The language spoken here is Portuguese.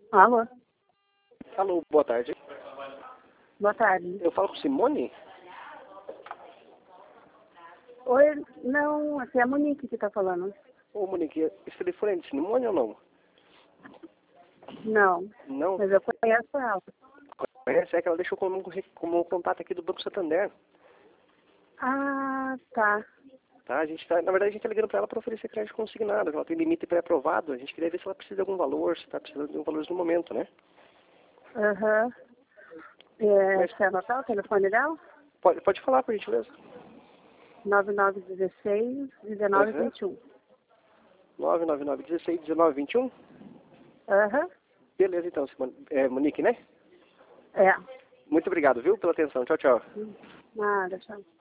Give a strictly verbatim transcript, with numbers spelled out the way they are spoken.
Alô? Alô, boa tarde. Boa tarde. Eu falo com Simone? Oi, não, aqui é a Monique que tá falando. Ô, Monique, esse telefone é de Simone ou não? Não, Não? mas eu conheço ela. Conhece? É que ela deixou como, como contato aqui do Banco Santander. Ah, tá. Tá? A gente tá, na verdade, a gente tá ligando pra ela pra oferecer crédito consignado. Ela tem limite pré-aprovado. A gente queria ver se ela precisa de algum valor, se tá precisando de um valor no momento, né? Aham. É, Mas quer anotar o telefone dela? pode, pode falar, por gentileza. nove nove um seis, um nove Aham. dois um. nove nove nove, dezesseis, dezenove, vinte e um. Aham. Beleza, então, Simone. É, Monique, né? É. Muito obrigado, viu, pela atenção. Tchau, tchau. Nada, tchau.